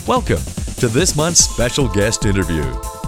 Welcome to this month's special guest interview.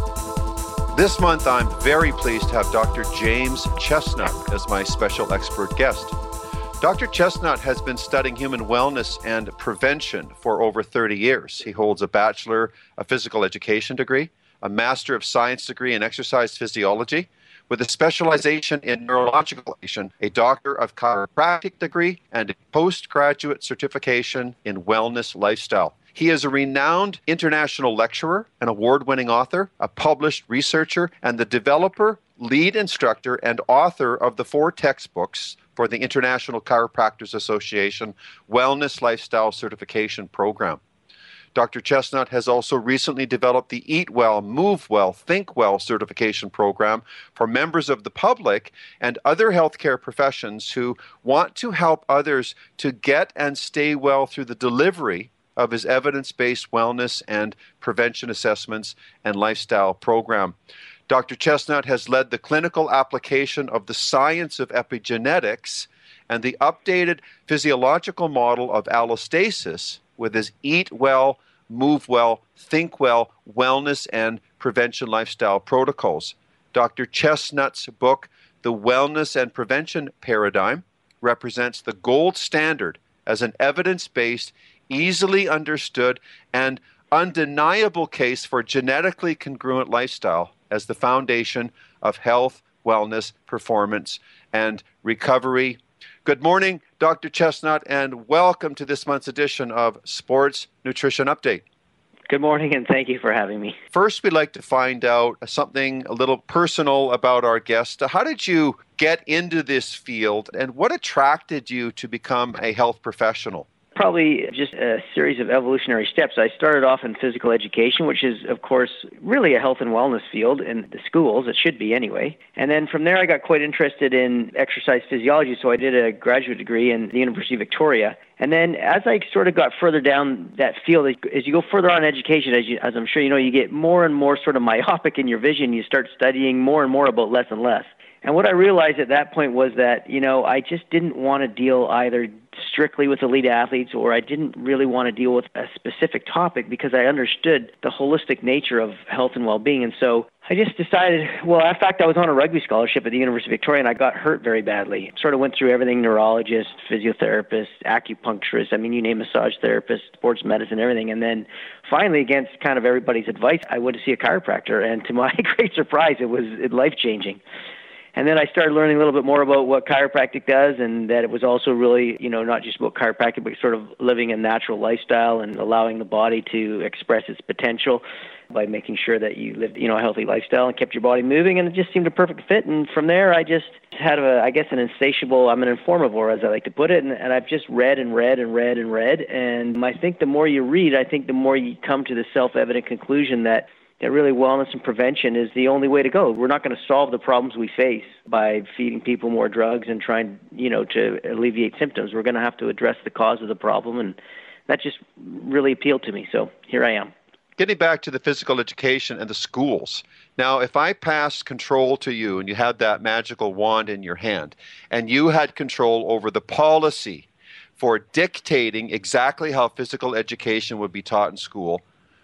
This month, I'm very pleased to have Dr. James Chestnut as my special expert guest. Dr. Chestnut has been studying human wellness and prevention for over 30 years. He holds a Bachelor of Physical Education degree, a Master of Science degree in Exercise Physiology, with a specialization in neurological education, a Doctor of Chiropractic degree, and a postgraduate certification in wellness lifestyle. He is a renowned international lecturer, an award-winning author, a published researcher, and the developer, lead instructor, and author of the 4 textbooks for the International Chiropractors Association Wellness Lifestyle Certification Program. Dr. Chestnut has also recently developed the Eat Well, Move Well, Think Well certification program for members of the public and other healthcare professions who want to help others to get and stay well through the delivery of his evidence-based wellness and prevention assessments and lifestyle program. Dr. Chestnut has led the clinical application of the science of epigenetics and the updated physiological model of allostasis with his Eat Well, Move Well, Think Well wellness and prevention lifestyle protocols. Dr. Chestnut's book, The Wellness and Prevention Paradigm, represents the gold standard as an evidence-based, easily understood, and undeniable case for genetically congruent lifestyle as the foundation of health, wellness, performance, and recovery. Good morning, Dr. Chestnut, and welcome to this month's edition of Sports Nutrition Update. Good morning, and thank you for having me. First, we'd like to find out something a little personal about our guest. How did you get into this field, and what attracted you to become a health professional? Probably just a series of evolutionary steps. I started off in physical education, which is, of course, really a health and wellness field in the schools. It should be anyway. And then from there, I got quite interested in exercise physiology, so I did a graduate degree in the University of Victoria. And then as I sort of got further down that field, as you go further on in education, as I'm sure you know, you get more and more sort of myopic in your vision. You start studying more and more about less and less. And what I realized at that point was that, I just didn't want to deal either strictly with elite athletes, or I didn't really want to deal with a specific topic because I understood the holistic nature of health and well-being. And so I just decided, in fact, I was on a rugby scholarship at the University of Victoria, and I got hurt very badly. Sort of went through everything: neurologist, physiotherapist, acupuncturist, you name massage therapist, sports medicine, everything. And then finally, against kind of everybody's advice, I went to see a chiropractor, and to my great surprise, it was life-changing. And then I started learning a little bit more about what chiropractic does, and that it was also really, not just about chiropractic, but sort of living a natural lifestyle and allowing the body to express its potential by making sure that you lived, a healthy lifestyle and kept your body moving. And it just seemed a perfect fit. And from there, I just had an insatiable, I'm an informivore, as I like to put it. And I've just read and read and read and read. And I think the more you read, I think the more you come to the self-evident conclusion that really wellness and prevention is the only way to go. We're not going to solve the problems we face by feeding people more drugs and trying, to alleviate symptoms. We're going to have to address the cause of the problem, and that just really appealed to me. So here I am. Getting back to the physical education and the schools. Now, if I passed control to you and you had that magical wand in your hand and you had control over the policy for dictating exactly how physical education would be taught in school,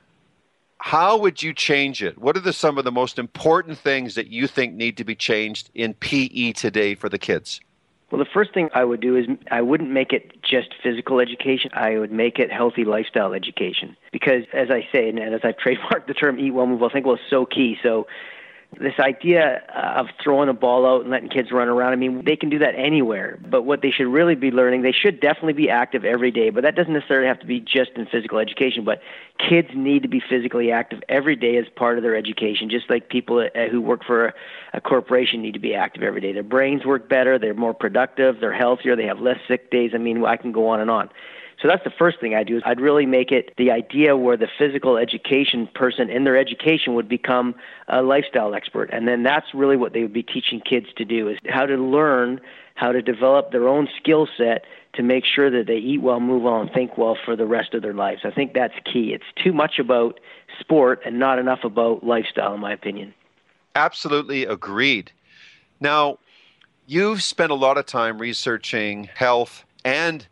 how would you change it? What are some of the most important things that you think need to be changed in PE today for the kids? Well, the first thing I would do is I wouldn't make it just physical education. I would make it healthy lifestyle education. Because as I say, and as I've trademarked the term Eat Well, Move Well, Think Well is so key. So this idea of throwing a ball out and letting kids run around, they can do that anywhere. But what they should really be learning, they should definitely be active every day. But that doesn't necessarily have to be just in physical education. But kids need to be physically active every day as part of their education, just like people who work for a corporation need to be active every day. Their brains work better, they're more productive, they're healthier, they have less sick days. I can go on and on. So that's the first thing I do. Is I'd really make it the idea where the physical education person in their education would become a lifestyle expert. And then that's really what they would be teaching kids to do, is how to learn how to develop their own skill set to make sure that they eat well, move well, and think well for the rest of their lives. I think that's key. It's too much about sport and not enough about lifestyle, in my opinion. Absolutely agreed. Now, you've spent a lot of time researching health and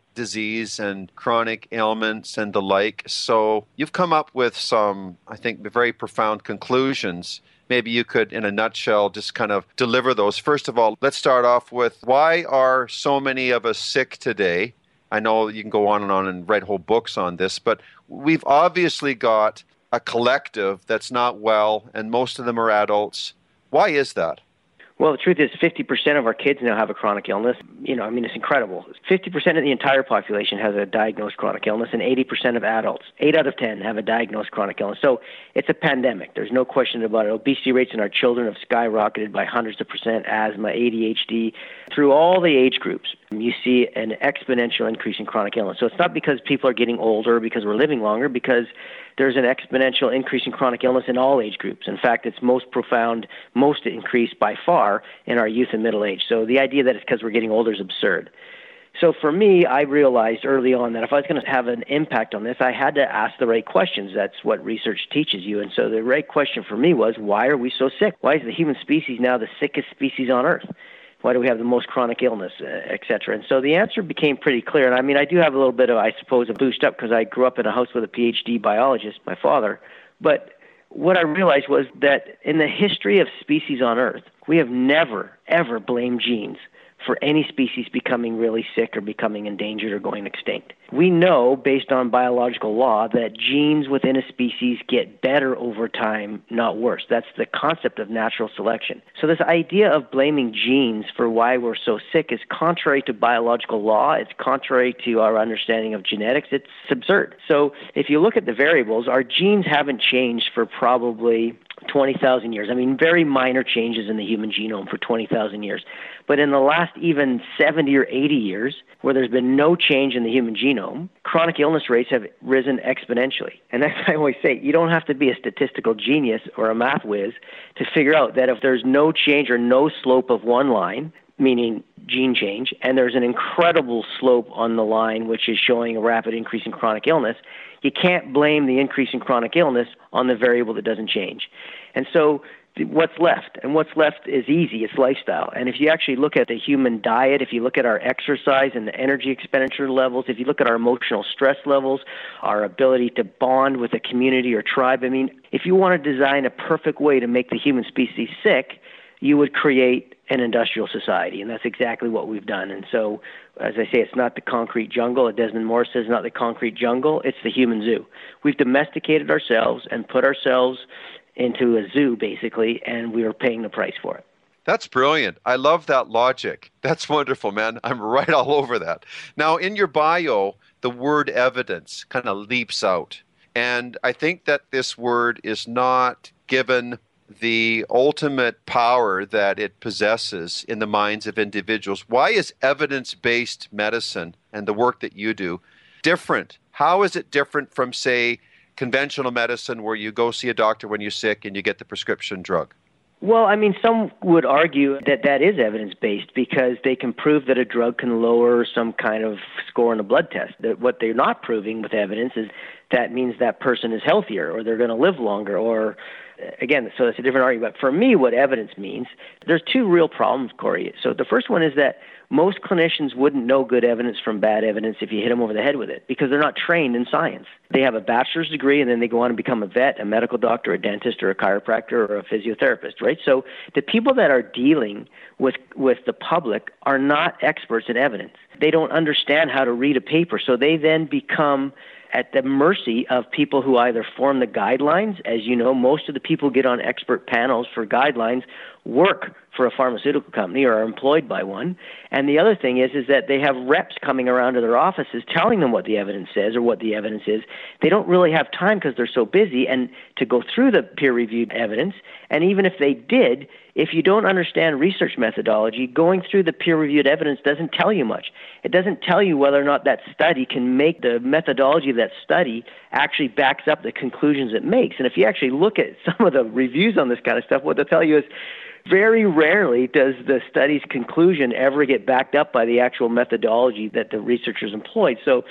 disease and chronic ailments and the like. So you've come up with some, I think, very profound conclusions. Maybe you could, in a nutshell, just kind of deliver those. First of all, let's start off with, why are so many of us sick today? I know you can go on and write whole books on this, but we've obviously got a collective that's not well, and most of them are adults. Why is that? Well, the truth is 50% of our kids now have a chronic illness. It's incredible. 50% of the entire population has a diagnosed chronic illness, and 80% of adults, 8 out of 10, have a diagnosed chronic illness. So it's a pandemic. There's no question about it. Obesity rates in our children have skyrocketed by hundreds of percent, asthma, ADHD, through all the age groups. You see an exponential increase in chronic illness. So it's not because people are getting older, because we're living longer, because there's an exponential increase in chronic illness in all age groups. In fact, it's most profound, most increased by far in our youth and middle age. So the idea that it's because we're getting older is absurd. So for me, I realized early on that if I was going to have an impact on this, I had to ask the right questions. That's what research teaches you. And so the right question for me was, why are we so sick? Why is the human species now the sickest species on Earth? Why do we have the most chronic illness, et cetera? And so the answer became pretty clear. And I mean, I do have a little bit of, I suppose, a boost up because I grew up in a house with a PhD biologist, my father. But what I realized was that in the history of species on Earth, we have never, ever blamed genes for any species becoming really sick or becoming endangered or going extinct. We know, based on biological law, that genes within a species get better over time, not worse. That's the concept of natural selection. So this idea of blaming genes for why we're so sick is contrary to biological law. It's contrary to our understanding of genetics. It's absurd. So if you look at the variables, our genes haven't changed for probably 20,000 years. I mean, very minor changes in the human genome for 20,000 years. But in the last even 70 or 80 years, where there's been no change in the human genome, chronic illness rates have risen exponentially. And that's why I always say, you don't have to be a statistical genius or a math whiz to figure out that if there's no change or no slope of one line, meaning gene change, and there's an incredible slope on the line which is showing a rapid increase in chronic illness, you can't blame the increase in chronic illness on the variable that doesn't change. And so what's left? And what's left is easy. It's lifestyle. And if you actually look at the human diet, if you look at our exercise and the energy expenditure levels, if you look at our emotional stress levels, our ability to bond with a community or tribe, I mean, if you want to design a perfect way to make the human species sick, you would create an industrial society, and that's exactly what we've done. And so, as I say, it's not the concrete jungle. As Desmond Morris says, not the concrete jungle, it's the human zoo. We've domesticated ourselves and put ourselves into a zoo, basically, and we are paying the price for it. That's brilliant. I love that logic. That's wonderful, man. I'm right all over that. Now, in your bio, the word evidence kind of leaps out. And I think that this word is not given the ultimate power that it possesses in the minds of individuals. Why is evidence-based medicine and the work that you do different? How is it different from, say, conventional medicine where you go see a doctor when you're sick and you get the prescription drug? Well, I mean, some would argue that that is evidence-based because they can prove that a drug can lower some kind of score in a blood test. That what they're not proving with evidence is that means that person is healthier or they're going to live longer or, again, so that's a different argument. But for me, what evidence means, there's two real problems, Corey. So the first one is that most clinicians wouldn't know good evidence from bad evidence if you hit them over the head with it because they're not trained in science. They have a bachelor's degree and then they go on and become a vet, a medical doctor, a dentist, or a chiropractor, or a physiotherapist, right? So the people that are dealing with the public are not experts in evidence. They don't understand how to read a paper, so they then become at the mercy of people who either form the guidelines. As you know, most of the people who get on expert panels for guidelines work for a pharmaceutical company or are employed by one. And the other thing is that they have reps coming around to their offices telling them what the evidence says or what the evidence is. They don't really have time because they're so busy and to go through the peer-reviewed evidence. And even if they did, if you don't understand research methodology, going through the peer-reviewed evidence doesn't tell you much. It doesn't tell you whether or not that study can make the methodology of that study actually backs up the conclusions it makes. And if you actually look at some of the reviews on this kind of stuff, what they'll tell you is very rarely does the study's conclusion ever get backed up by the actual methodology that the researchers employed. So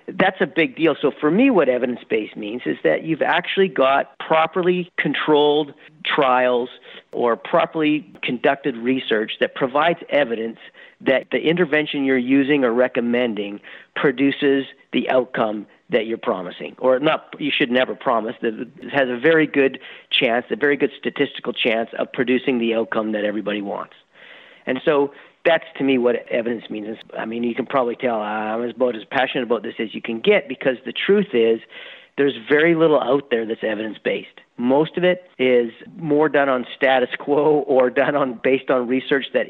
that's a big deal. So for me, what evidence-based means is that you've actually got properly controlled trials or properly conducted research that provides evidence that the intervention you're using or recommending produces the outcome that you're promising. Or not, you should never promise. It has a very good chance, a very good statistical chance of producing the outcome that everybody wants. And so that's, to me, what evidence means. I mean, you can probably tell I'm about as passionate about this as you can get, because the truth is there's very little out there that's evidence-based. Most of it is more done on status quo or done based on research that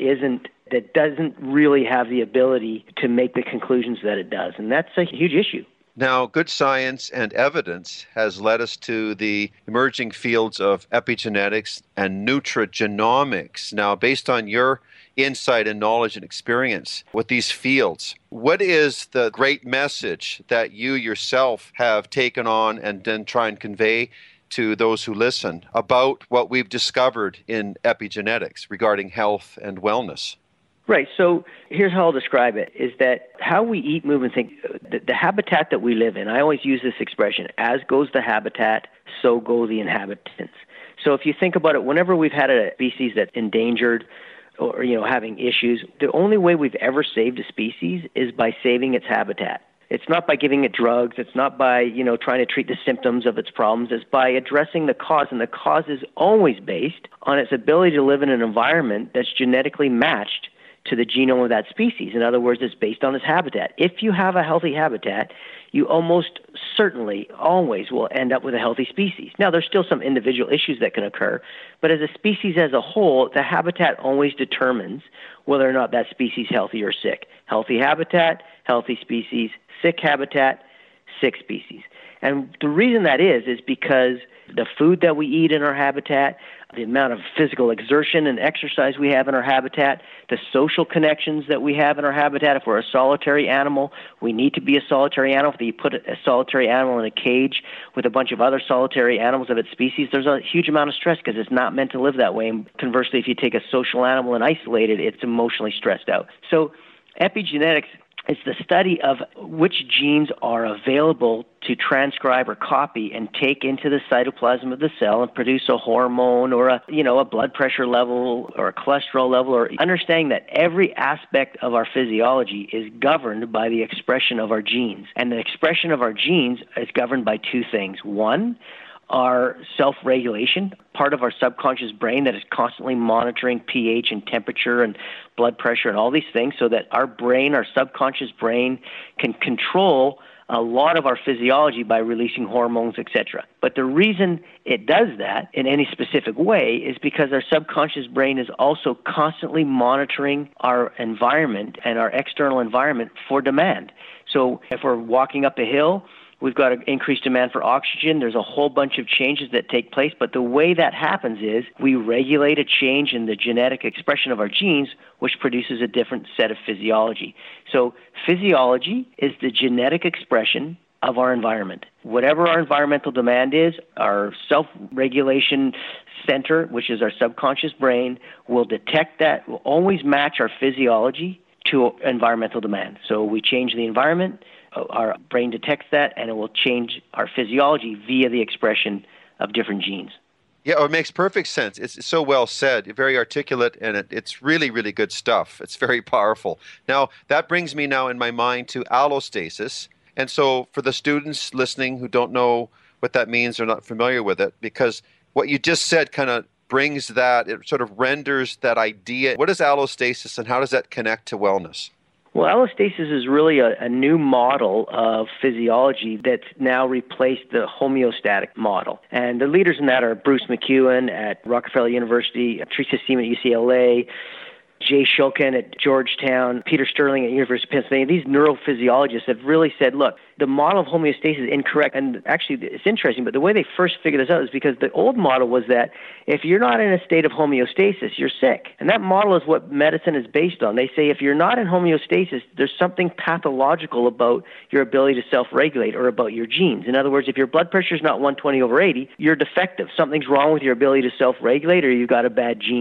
doesn't really have the ability to make the conclusions that it does. And that's a huge issue. Now, good science and evidence has led us to the emerging fields of epigenetics and nutrigenomics. Now, based on your insight and knowledge and experience with these fields, what is the great message that you yourself have taken on and then try and convey to those who listen about what we've discovered in epigenetics regarding health and wellness? Right. So here's how I'll describe it, is that how we eat, move, and think, the habitat that we live in, I always use this expression, as goes the habitat, so go the inhabitants. So if you think about it, whenever we've had a species that's endangered or, having issues, the only way we've ever saved a species is by saving its habitat. It's not by giving it drugs. It's not by, trying to treat the symptoms of its problems. It's by addressing the cause. And the cause is always based on its ability to live in an environment that's genetically matched to the genome of that species. In other words, it's based on its habitat. If you have a healthy habitat, you almost certainly always will end up with a healthy species. Now, there's still some individual issues that can occur, but as a species as a whole, the habitat always determines whether or not that species is healthy or sick. Healthy habitat, healthy species; sick habitat, sick species. And the reason that is because the food that we eat in our habitat, the amount of physical exertion and exercise we have in our habitat, the social connections that we have in our habitat. If we're a solitary animal, we need to be a solitary animal. If you put a solitary animal in a cage with a bunch of other solitary animals of its species, there's a huge amount of stress because it's not meant to live that way. And conversely, if you take a social animal and isolate it, it's emotionally stressed out. So epigenetics is the study of which genes are available to transcribe or copy and take into the cytoplasm of the cell and produce a hormone or a blood pressure level or a cholesterol level, or understanding that every aspect of our physiology is governed by the expression of our genes. And the expression of our genes is governed by two things. One, our self-regulation, part of our subconscious brain that is constantly monitoring pH and temperature and blood pressure and all these things, so that our brain, our subconscious brain, can control a lot of our physiology by releasing hormones, etc. But the reason it does that in any specific way is because our subconscious brain is also constantly monitoring our environment and our external environment for demand. So if we're walking up a hill, we've got an increased demand for oxygen. There's a whole bunch of changes that take place, but the way that happens is we regulate a change in the genetic expression of our genes, which produces a different set of physiology. So physiology is the genetic expression of our environment. Whatever our environmental demand is, our self-regulation center, which is our subconscious brain, will detect that, will always match our physiology to environmental demand. So we change the environment, our brain detects that, and it will change our physiology via the expression of different genes. Yeah, it makes perfect sense. It's so well said, very articulate, and it's really, really good stuff. It's very powerful. Now, that brings me now in my mind to allostasis. And so for the students listening who don't know what that means or not familiar with it, because what you just said kind of brings that, it sort of renders that idea. What is allostasis and how does that connect to wellness? Well, allostasis is really a new model of physiology that's now replaced the homeostatic model. And the leaders in that are Bruce McEwen at Rockefeller University, Teresa Seaman at UCLA, Jay Shulkin at Georgetown, Peter Sterling at University of Pennsylvania. These neurophysiologists have really said, look, the model of homeostasis is incorrect. And actually, it's interesting, but the way they first figured this out is because the old model was that if you're not in a state of homeostasis, you're sick. And that model is what medicine is based on. They say if you're not in homeostasis, there's something pathological about your ability to self-regulate or about your genes. In other words, if your blood pressure is not 120/80, you're defective. Something's wrong with your ability to self-regulate or you've got a bad gene.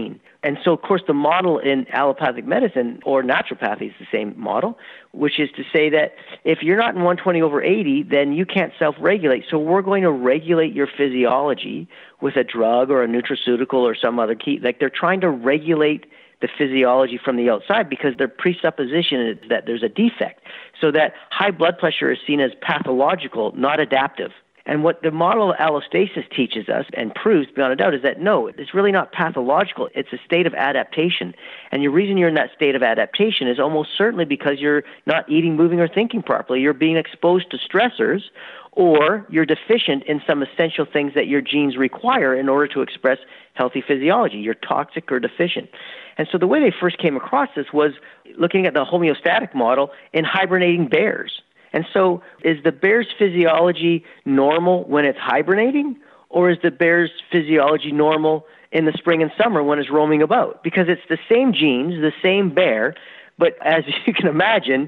And so, of course, the model in allopathic medicine or naturopathy is the same model, which is to say that if you're not in 120/80, then you can't self-regulate. So we're going to regulate your physiology with a drug or a nutraceutical or some other key. Like they're trying to regulate the physiology from the outside because their presupposition is that there's a defect. So that high blood pressure is seen as pathological, not adaptive. And what the model of allostasis teaches us and proves beyond a doubt is that no, it's really not pathological. It's a state of adaptation. And the reason you're in that state of adaptation is almost certainly because you're not eating, moving, or thinking properly. You're being exposed to stressors, or you're deficient in some essential things that your genes require in order to express healthy physiology. You're toxic or deficient. And so the way they first came across this was looking at the homeostatic model in hibernating bears. And so is the bear's physiology normal when it's hibernating, or is the bear's physiology normal in the spring and summer when it's roaming about? Because it's the same genes, the same bear, but as you can imagine,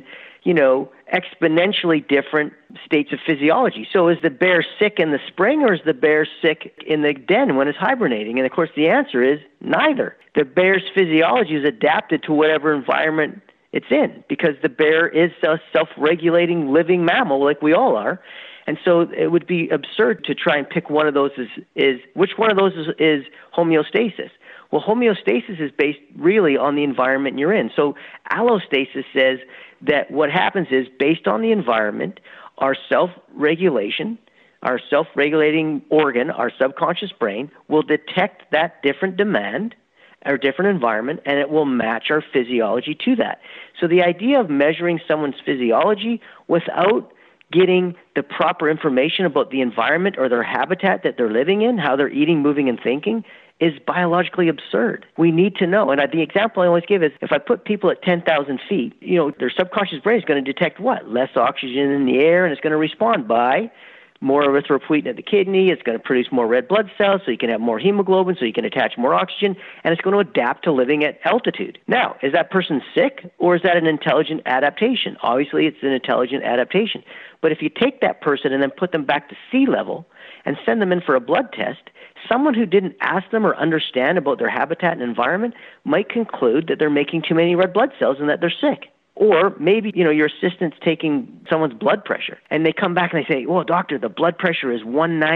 exponentially different states of physiology. So is the bear sick in the spring, or is the bear sick in the den when it's hibernating? And of course the answer is neither. The bear's physiology is adapted to whatever environment it's in, because the bear is a self-regulating living mammal like we all are. And so it would be absurd to try and pick one of those which one of those is homeostasis? Well, homeostasis is based really on the environment you're in. So allostasis says that what happens is, based on the environment, our self-regulation, our self-regulating organ, our subconscious brain, will detect that different demand or different environment, and it will match our physiology to that. So the idea of measuring someone's physiology without getting the proper information about the environment or their habitat that they're living in, how they're eating, moving, and thinking, is biologically absurd. We need to know. And the example I always give is, if I put people at 10,000 feet, their subconscious brain is going to detect what? Less oxygen in the air, and it's going to respond by more erythropoietin at the kidney. It's going to produce more red blood cells, so you can have more hemoglobin, so you can attach more oxygen, and it's going to adapt to living at altitude. Now, is that person sick, or is that an intelligent adaptation? Obviously, it's an intelligent adaptation. But if you take that person and then put them back to sea level and send them in for a blood test, someone who didn't ask them or understand about their habitat and environment might conclude that they're making too many red blood cells and that they're sick. Or maybe, your assistant's taking someone's blood pressure, and they come back and they say, "Well, doctor, the blood pressure is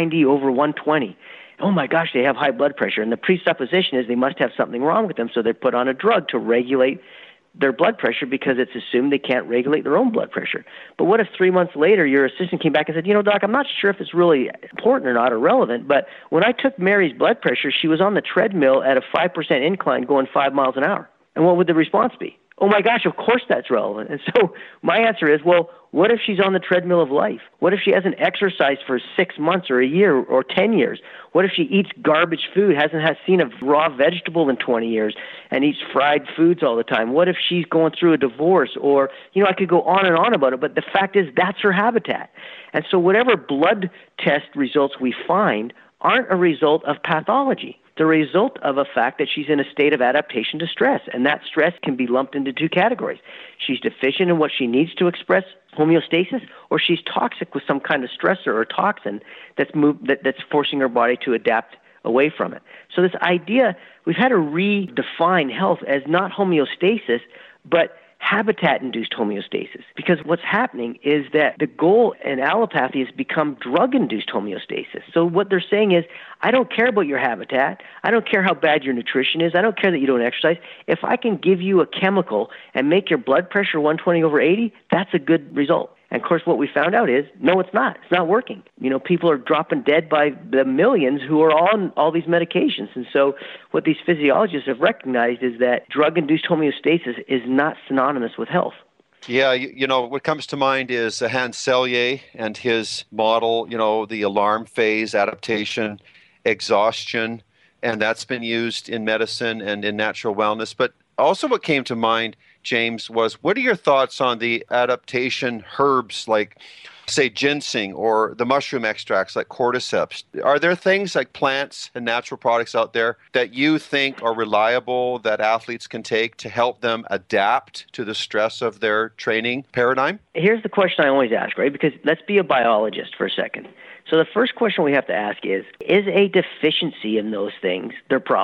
190/120. Oh my gosh, they have high blood pressure." And the presupposition is they must have something wrong with them, so they put on a drug to regulate their blood pressure because it's assumed they can't regulate their own blood pressure. But what if 3 months later your assistant came back and said, "Doc, I'm not sure if it's really important or not or relevant, but when I took Mary's blood pressure, she was on the treadmill at a 5% incline going 5 miles an hour." And what would the response be? Oh my gosh, of course that's relevant. And so my answer is, well, what if she's on the treadmill of life? What if she hasn't exercised for 6 months or a year or 10 years? What if she eats garbage food, hasn't seen a raw vegetable in 20 years, and eats fried foods all the time? What if she's going through a divorce? Or, I could go on and on about it, but the fact is that's her habitat. And so whatever blood test results we find aren't a result of pathology. The result of a fact that she's in a state of adaptation to stress, and that stress can be lumped into two categories. She's deficient in what she needs to express homeostasis, or she's toxic with some kind of stressor or toxin that's forcing her body to adapt away from it. So this idea, we've had to redefine health as not homeostasis, but habitat-induced homeostasis. Because what's happening is that the goal in allopathy has become drug-induced homeostasis. So what they're saying is, I don't care about your habitat. I don't care how bad your nutrition is. I don't care that you don't exercise. If I can give you a chemical and make your blood pressure 120/80, that's a good result. And of course, what we found out is, no, it's not. It's not working. People are dropping dead by the millions who are on all these medications. And so what these physiologists have recognized is that drug-induced homeostasis is not synonymous with health. Yeah, what comes to mind is Hans Selye and his model, the alarm phase, adaptation, exhaustion, and that's been used in medicine and in natural wellness. But also what came to mind, James, was what are your thoughts on the adaptation herbs like, say, ginseng or the mushroom extracts like cordyceps? Are there things like plants and natural products out there that you think are reliable that athletes can take to help them adapt to the stress of their training paradigm? Here's the question I always ask, right? Because let's be a biologist for a second. So the first question we have to ask is a deficiency in those things their problem?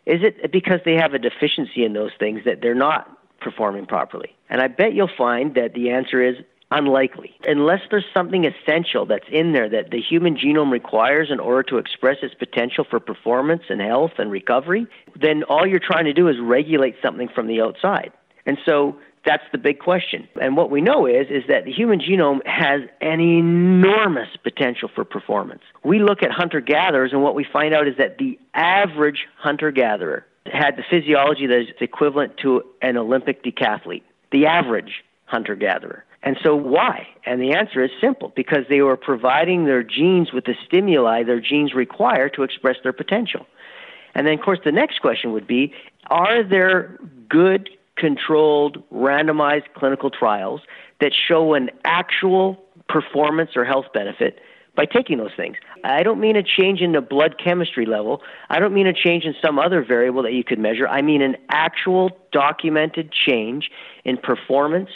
Is it because they have a deficiency in those things that they're not performing properly? And I bet you'll find that the answer is unlikely. Unless there's something essential that's in there that the human genome requires in order to express its potential for performance and health and recovery, then all you're trying to do is regulate something from the outside. And so that's the big question. And what we know is that the human genome has an enormous potential for performance. We look at hunter-gatherers, and what we find out is that the average hunter-gatherer had the physiology that is equivalent to an Olympic decathlete. The average hunter-gatherer. And so why? And the answer is simple, because they were providing their genes with the stimuli their genes require to express their potential. And then, of course, the next question would be, are there good, controlled, randomized clinical trials that show an actual performance or health benefit by taking those things? I don't mean a change in the blood chemistry level. I don't mean a change in some other variable that you could measure. I mean an actual documented change in performance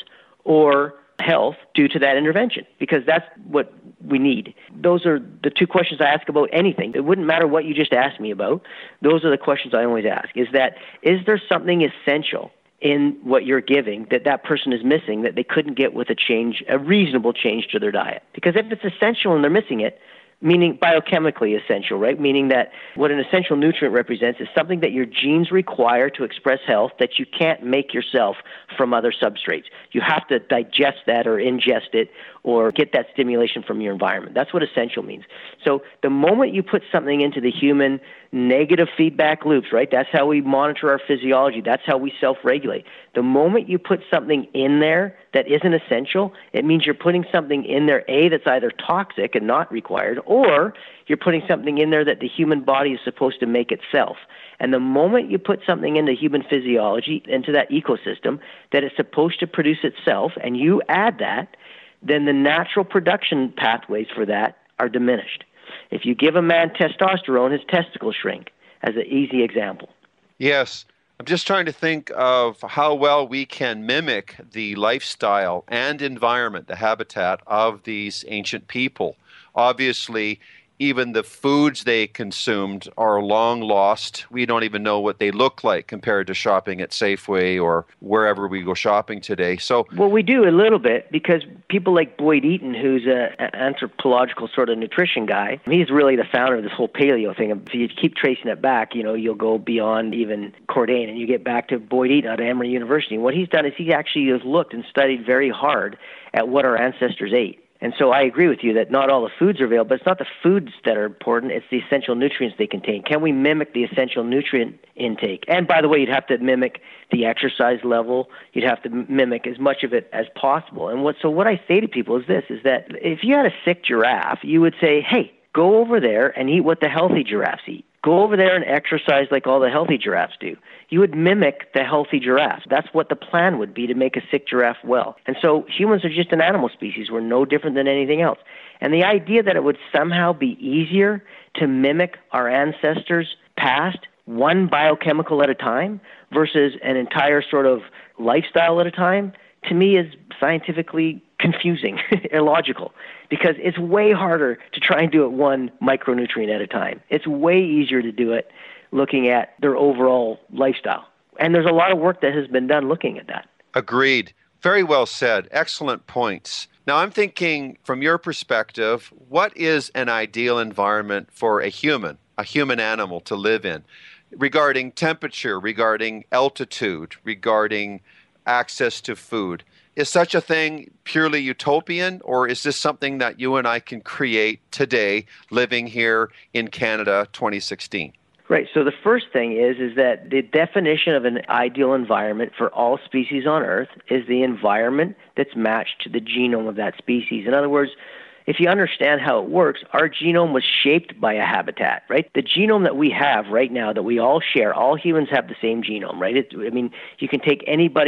or health due to that intervention, because that's what we need. Those are the two questions I ask about anything. It wouldn't matter what you just asked me about. Those are the questions I always ask. Is there something essential in what you're giving that person is missing that they couldn't get with a reasonable change to their diet? Because if it's essential and they're missing it, meaning biochemically essential, right? Meaning that what an essential nutrient represents is something that your genes require to express health that you can't make yourself from other substrates. You have to digest that or ingest it or get that stimulation from your environment. That's what essential means. So the moment you put something into the human negative feedback loops, right? That's how we monitor our physiology. That's how we self-regulate. The moment you put something in there that isn't essential, it means you're putting something in there, A, that's either toxic and not required, or you're putting something in there that the human body is supposed to make itself. And the moment you put something into human physiology, into that ecosystem, that it's supposed to produce itself, and you add that, then the natural production pathways for that are diminished. If you give a man testosterone, his testicles shrink, as an easy example. Yes. I'm just trying to think of how well we can mimic the lifestyle and environment, the habitat of these ancient people. Obviously, even the foods they consumed are long lost. We don't even know what they look like compared to shopping at Safeway or wherever we go shopping today. Well, we do a little bit, because people like Boyd Eaton, who's an anthropological sort of nutrition guy, he's really the founder of this whole paleo thing. If you keep tracing it back, you'll go beyond even Cordain and you get back to Boyd Eaton at Emory University. And what he's done is he actually has looked and studied very hard at what our ancestors ate. And so I agree with you that not all the foods are available, but it's not the foods that are important, it's the essential nutrients they contain. Can we mimic the essential nutrient intake? And by the way, you'd have to mimic the exercise level. You'd have to mimic as much of it as possible. And what I say to people is this, is that if you had a sick giraffe, you would say, hey, go over there and eat what the healthy giraffes eat. Go over there and exercise like all the healthy giraffes do. You would mimic the healthy giraffe. That's what the plan would be, to make a sick giraffe well. And so humans are just an animal species. We're no different than anything else. And the idea that it would somehow be easier to mimic our ancestors' past, one biochemical at a time, versus an entire sort of lifestyle at a time, to me is scientifically confusing, illogical, because it's way harder to try and do it one micronutrient at a time. It's way easier to do it looking at their overall lifestyle. And there's a lot of work that has been done looking at that. Agreed. Very well said. Excellent points. Now, I'm thinking from your perspective, what is an ideal environment for a human animal to live in, regarding temperature, regarding altitude, regarding access to food? Is such a thing purely utopian, or is this something that you and I can create today, living here in Canada 2016? Right. So the first thing is that the definition of an ideal environment for all species on Earth is the environment that's matched to the genome of that species. In other words, if you understand how it works, our genome was shaped by a habitat, right? The genome that we have right now that we all share, all humans have the same genome, right? You can take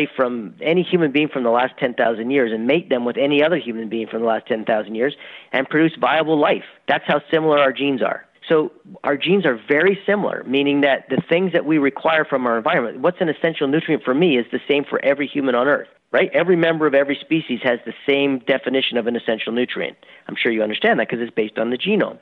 any human being from the last 10,000 years and mate them with any other human being from the last 10,000 years and produce viable life. That's how similar our genes are. So our genes are very similar, meaning that the things that we require from our environment, what's an essential nutrient for me is the same for every human on Earth, right? Every member of every species has the same definition of an essential nutrient. I'm sure you understand that because it's based on the genome.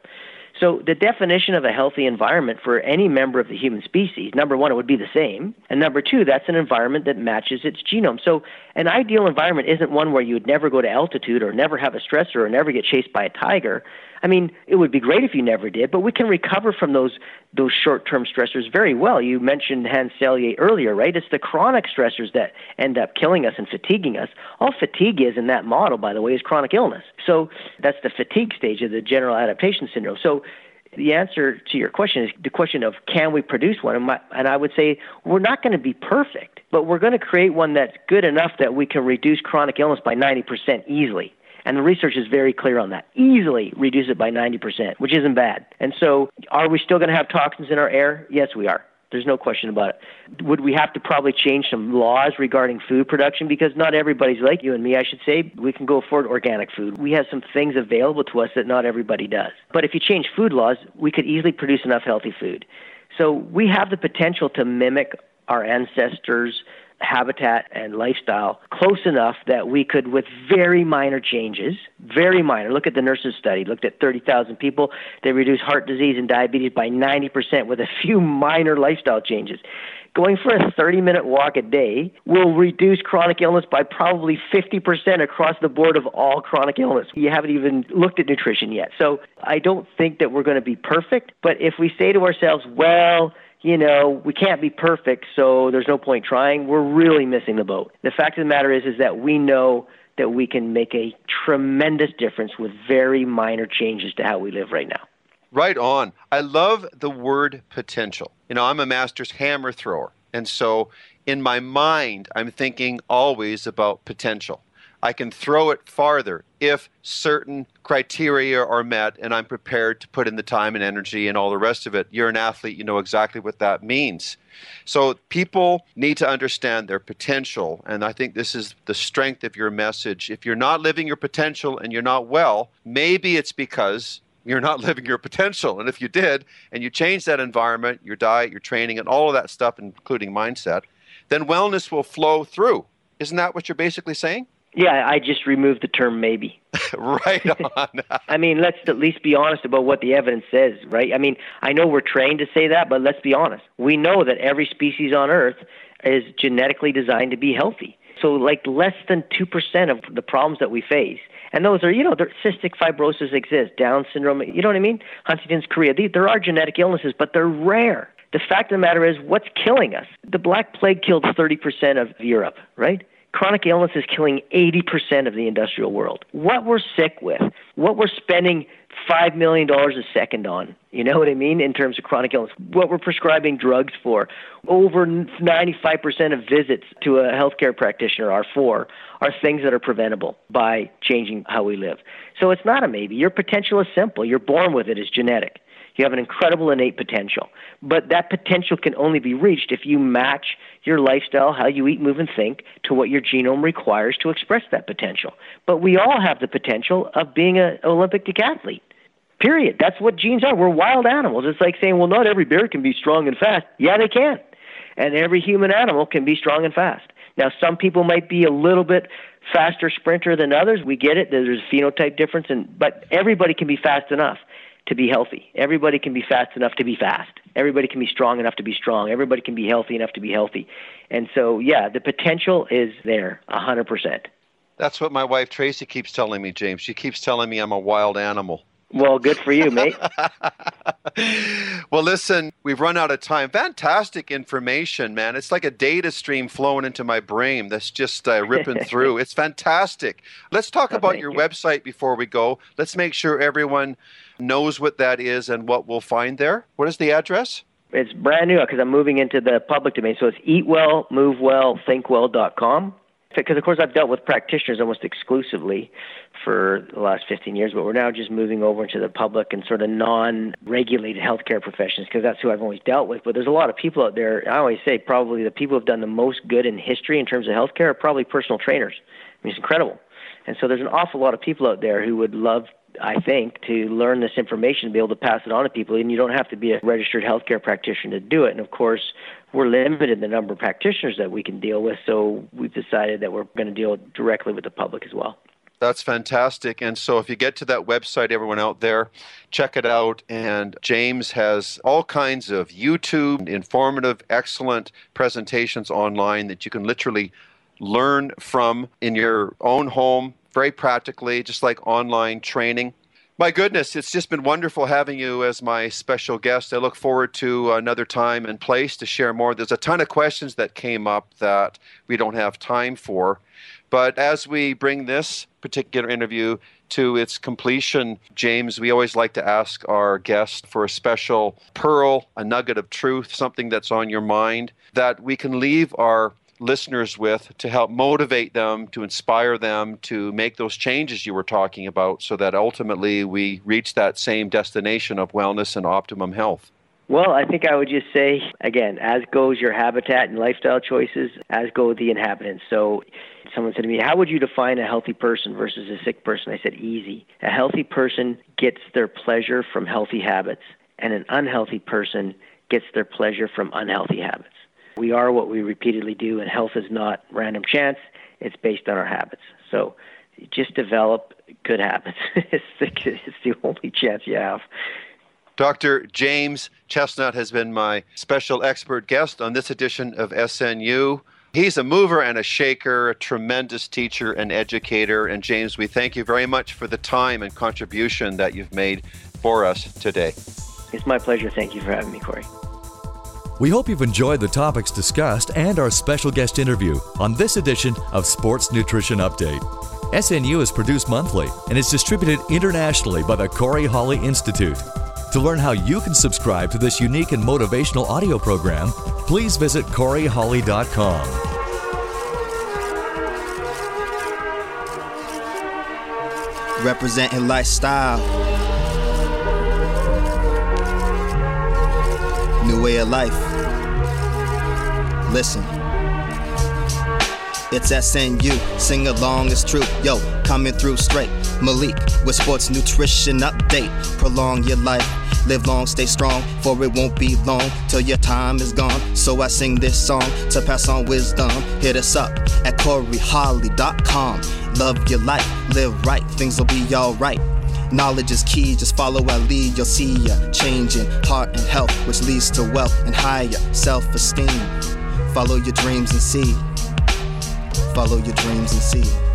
So the definition of a healthy environment for any member of the human species, number one, it would be the same. And number two, that's an environment that matches its genome. So an ideal environment isn't one where you would never go to altitude or never have a stressor or never get chased by a tiger. I mean, it would be great if you never did, but we can recover from those short-term stressors very well. You mentioned Hans Selye earlier, right? It's the chronic stressors that end up killing us and fatiguing us. All fatigue is in that model, by the way, is chronic illness. So that's the fatigue stage of the general adaptation syndrome. So the answer to your question is the question of can we produce one? And I would say we're not going to be perfect, but we're going to create one that's good enough that we can reduce chronic illness by 90% easily. And the research is very clear on that. Easily reduce it by 90%, which isn't bad. And so are we still going to have toxins in our air? Yes, we are. There's no question about it. Would we have to probably change some laws regarding food production? Because not everybody's like you and me, I should say. We can go afford organic food. We have some things available to us that not everybody does. But if you change food laws, we could easily produce enough healthy food. So we have the potential to mimic our ancestors' habitat and lifestyle close enough that we could, with very minor changes, very minor. Look at the nurses study, looked at 30,000 people. They reduced heart disease and diabetes by 90% with a few minor lifestyle changes. Going for a 30-minute walk a day will reduce chronic illness by probably 50% across the board of all chronic illness. You haven't even looked at nutrition yet. So I don't think that we're going to be perfect, but if we say to ourselves, well, you know, we can't be perfect, so there's no point trying, we're really missing the boat. The fact of the matter is that we know that we can make a tremendous difference with very minor changes to how we live right now. Right on. I love the word potential. You know, I'm a master's hammer thrower, and so in my mind, I'm thinking always about potential. I can throw it farther if certain criteria are met and I'm prepared to put in the time and energy and all the rest of it. You're an athlete, you know exactly what that means. So people need to understand their potential, and I think this is the strength of your message. If you're not living your potential and you're not well, maybe it's because you're not living your potential. And if you did, and you change that environment, your diet, your training, and all of that stuff, including mindset, then wellness will flow through. Isn't that what you're basically saying? Yeah, I just removed the term maybe. Right on. I mean, let's at least be honest about what the evidence says, right? I mean, I know we're trained to say that, but let's be honest. We know that every species on Earth is genetically designed to be healthy. So like less than 2% of the problems that we face, and those are, you know, cystic fibrosis exists, Down syndrome, you know what I mean? Huntington's chorea, there are genetic illnesses, but they're rare. The fact of the matter is, what's killing us? The Black Plague killed 30% of Europe, right? Chronic illness is killing 80% of the industrial world. What we're sick with, what we're spending $5 million a second on, you know what I mean, in terms of chronic illness, what we're prescribing drugs for, over 95% of visits to a healthcare practitioner are things that are preventable by changing how we live. So it's not a maybe. Your potential is simple. You're born with it. It's genetic. You have an incredible innate potential. But that potential can only be reached if you match your lifestyle, how you eat, move, and think, to what your genome requires to express that potential. But we all have the potential of being an Olympic decathlete. Period. That's what genes are. We're wild animals. It's like saying, well, not every bear can be strong and fast. Yeah, they can. And every human animal can be strong and fast. Now, some people might be a little bit faster sprinter than others. We get it. There's a phenotype difference, but everybody can be fast enough to be healthy. Everybody can be fast enough to be fast. Everybody can be strong enough to be strong. Everybody can be healthy enough to be healthy. And so, yeah, the potential is there, 100%. That's what my wife Tracy keeps telling me, James. She keeps telling me I'm a wild animal. Well, good for you, mate. Well, listen, we've run out of time. Fantastic information, man. It's like a data stream flowing into my brain that's just ripping through. It's fantastic. Let's talk about your website before we go. Let's make sure everyone knows what that is and what we'll find there. What is the address? It's brand new because I'm moving into the public domain. So it's eatwellmovewellthinkwell.com. Because, of course, I've dealt with practitioners almost exclusively for the last 15 years, but we're now just moving over into the public and sort of non-regulated healthcare professions because that's who I've always dealt with. But there's a lot of people out there. I always say probably the people who have done the most good in history in terms of healthcare are probably personal trainers. I mean, it's incredible. And so there's an awful lot of people out there who would love, I think, to learn this information and be able to pass it on to people. And you don't have to be a registered healthcare practitioner to do it. And, of course, we're limited in the number of practitioners that we can deal with, so we've decided that we're going to deal directly with the public as well. That's fantastic. And so if you get to that website, everyone out there, check it out. And James has all kinds of YouTube, informative, excellent presentations online that you can literally learn from in your own home, very practically, just like online training. My goodness, it's just been wonderful having you as my special guest. I look forward to another time and place to share more. There's a ton of questions that came up that we don't have time for. But as we bring this particular interview to its completion, James, we always like to ask our guests for a special pearl, a nugget of truth, something that's on your mind that we can leave our listeners with to help motivate them, to inspire them to make those changes you were talking about so that ultimately we reach that same destination of wellness and optimum health. Well, I think I would just say, again, as goes your habitat and lifestyle choices, as go the inhabitants. So someone said to me, how would you define a healthy person versus a sick person? I said, easy. A healthy person gets their pleasure from healthy habits, and an unhealthy person gets their pleasure from unhealthy habits. We are what we repeatedly do, and health is not random chance. It's based on our habits. So just develop good habits. It's the only chance you have. Dr. James Chestnut has been my special expert guest on this edition of SNU. He's a mover and a shaker, a tremendous teacher and educator. And James, we thank you very much for the time and contribution that you've made for us today. It's my pleasure. Thank you for having me, Corey. We hope you've enjoyed the topics discussed and our special guest interview on this edition of Sports Nutrition Update. SNU is produced monthly and is distributed internationally by the Corey Holly Institute. To learn how you can subscribe to this unique and motivational audio program, please visit CoreyHolly.com. Representing lifestyle. New way of life. Listen. It's SNU, sing along, it's true. Yo, coming through straight. Malik with Sports Nutrition Update. Prolong your life, live long, stay strong, for it won't be long till your time is gone. So I sing this song to pass on wisdom. Hit us up at CoreyHolly.com. Love your life, live right, things will be alright. Knowledge is key, just follow our lead. You'll see ya changing heart and health, which leads to wealth and higher self-esteem. Follow your dreams and see. Follow your dreams and see.